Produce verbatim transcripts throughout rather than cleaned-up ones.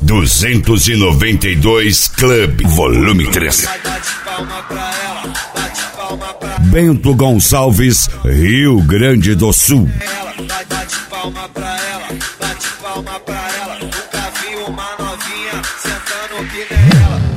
duzentos e noventa e dois Club, volume três. Bento Gonçalves, Rio Grande do Sul. Bate palma pra ela, bate palma pra ela. Nunca vi uma novinha sentando que nem ela.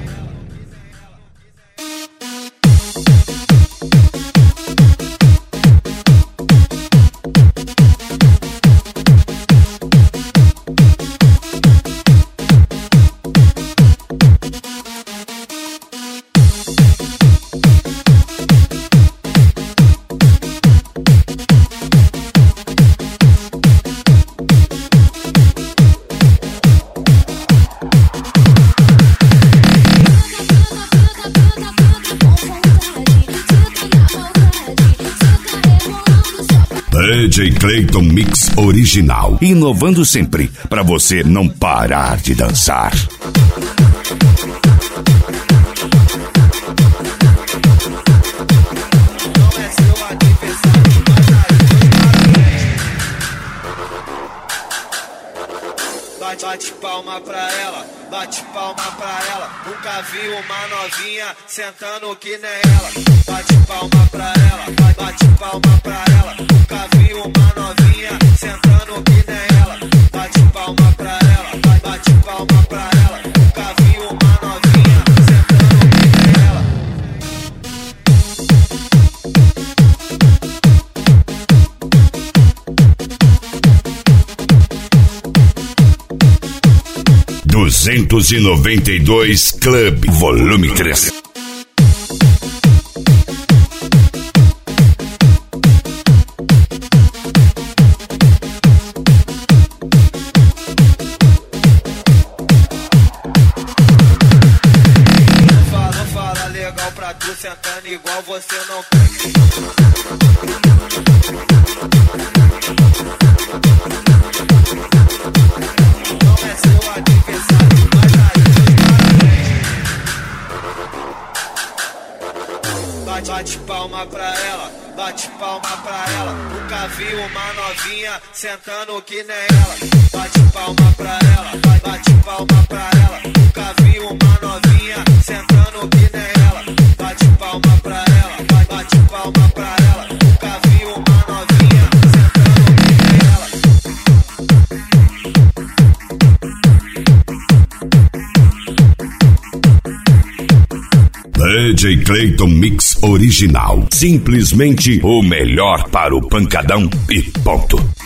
D J Clayton Mix original, inovando sempre pra você não parar de dançar. Bate palma pra ela, bate palma pra ela. Nunca vi uma novinha sentando que nem ela. Bate palma pra ela, bate palma pra ela. Nunca vi uma novinha sentando que nem ela. Bate palma pra ela, bate palma pra ela. Nunca vi uma novinha sentando que nem ela. duzentos e noventa e dois Club, volume três. Fala, fala legal pra tu, sentando igual você não tem. Bate palma pra ela, bate palma pra ela. Nunca vi uma novinha sentando que nem ela. Bate palma pra ela, bate palma pra ela. Nunca vi uma novinha sentando que nem ela. Bate palma pra ela, bate palma pra ela. Nunca vi uma novinha sentando que nem ela. D J Clayton Mix original, simplesmente o melhor para o pancadão e ponto.